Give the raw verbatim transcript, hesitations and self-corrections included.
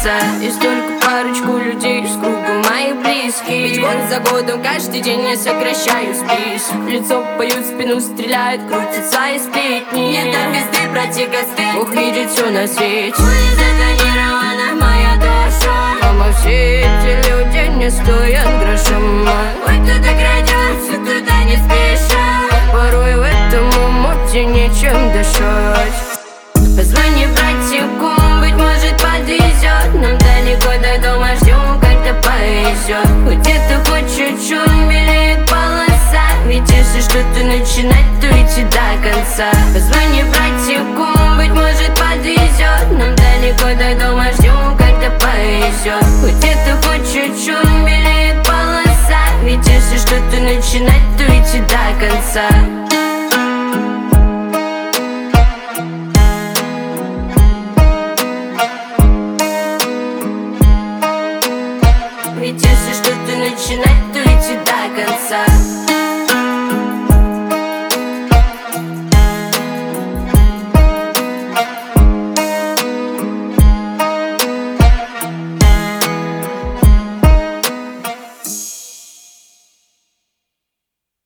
конца. И столько парочку людей из круга моих близких. Ведь год за годом каждый день я сокращаю список. В лицо поют, в спину стреляют, крутят свои сплетни. Нет там пизды, братья, косты, Бог видит все на свете. Затонирована моя душа, мама, все эти люди не стоят гроша. Ой, кто так крадется, туда не спеша. Порой в этом умоте нечем дышать. Позвони братику, быть может подвезет. Нам далеко до дома, ждем, когда повезет. Хоть это хоть чуть-чуть белеет полоса. Ведь если что-то начинать, то идти до конца. Позвони братику, быть может подвезет. Нам далеко до дома, ждем, когда повезет. Хоть это хоть чуть-чуть белеет полоса. Ведь если что-то начинать, то идти до конца.